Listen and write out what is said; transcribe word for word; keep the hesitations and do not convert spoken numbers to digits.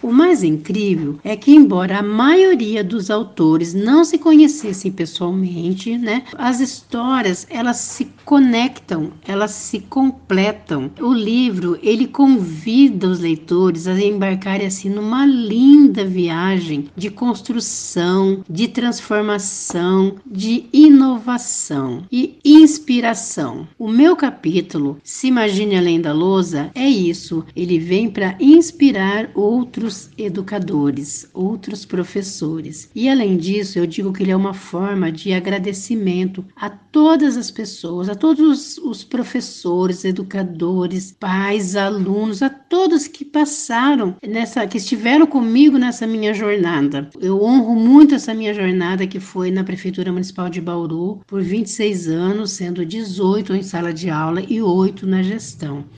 O mais incrível é que, embora a maioria dos autores não se conhecessem pessoalmente, né, as histórias elas se conectam, elas se completam. O livro ele convida os leitores a embarcarem assim numa linda viagem de construção, de transformação, de inovação e inspiração. O meu capítulo, Se Imagine Além da Lousa, é isso. Ele vem para inspirar outros educadores, outros professores. E além disso, eu digo que ele é uma forma de agradecimento a todas as pessoas, a todos os professores, educadores, pais, alunos, a todos que passaram nessa, que estiveram comigo nessa minha jornada. Eu honro muito essa minha jornada que foi na Prefeitura Municipal de Bauru por vinte e seis anos, sendo dezoito em sala de aula e oito na gestão.